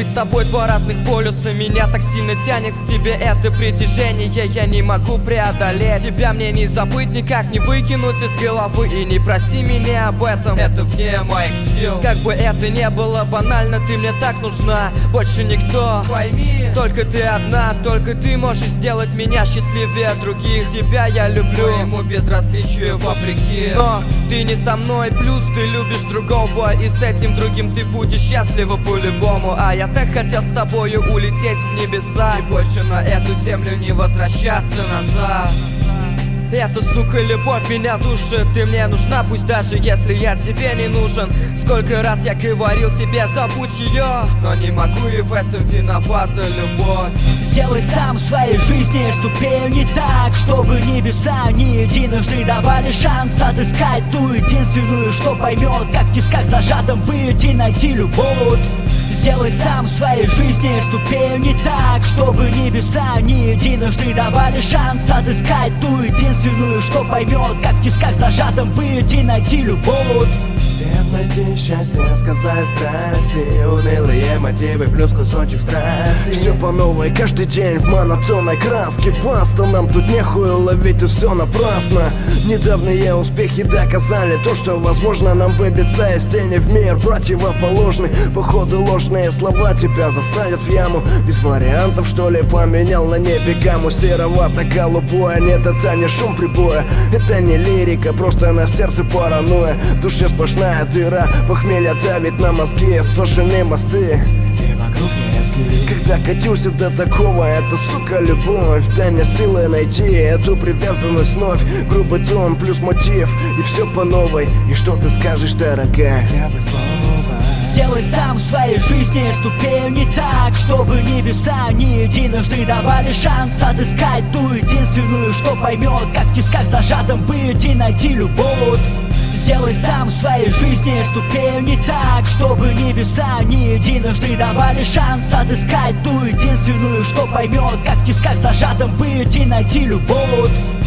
быть с тобой два разных полюса. Меня так сильно тянет к тебе это притяжение, я не могу преодолеть. Тебя мне не забыть, никак не выкинуть из головы. И не проси меня об этом, это вне моих сил. Как бы это ни было банально, ты мне так нужна. Больше никто, пойми, только ты одна. Только ты можешь сделать меня счастливее других. Тебя я люблю, ему безразличию вопреки. Но ты не со мной, плюс ты любишь другого. И с этим другим ты будешь счастлива по-любому. А я так хотел с тобою улететь в небеса и больше на эту землю не возвращаться назад. Эта, сука, любовь меня душит. Ты мне нужна, пусть даже если я тебе не нужен. Сколько раз я говорил себе, забудь ее, но не могу, и в этом виновата любовь. Сделай сам в своей жизни ступень не так, чтобы небеса не единожды давали шанс отыскать ту единственную, что поймет, как в тисках зажатым быть и найти любовь. Сделай сам в своей жизни ступень не так, чтобы небеса не единожды давали шанс отыскать ту единственную, что поймет, как в тисках зажатым быть и найти любовь. Найти счастье, сказать здрасте. Унылые мотивы плюс кусочек страсти. Все по новой, каждый день в монотонной краске. Баста, нам тут нехуй ловить, и все напрасно. Недавние успехи доказали то, что возможно нам выбиться из тени в мир противоположный. Походу ложные слова тебя засадят в яму. Без вариантов, что ли, поменял на небе гамму. Серовато-голубое, нет, это не шум прибоя. Это не лирика, просто на сердце паранойя. В душе сплошная дыра, похмелье давит на мозги, сушеные мосты и вокруг лески. Когда катился до такого, это, сука, любовь. Дай мне силы найти эту привязанность вновь. Грубый тон плюс мотив, и все по новой. И что ты скажешь, дорогая? Я бы слово. Сделай сам в своей жизни ступень не так, чтобы небеса не единожды давали шанс отыскать ту единственную, что поймет, как в тисках зажатым быть и найти любовь. Сделай сам в своей жизни ступень не так, чтобы небеса не единожды давали шанс отыскать ту единственную, что поймет, как в тисках зажатым быть и найти любовь.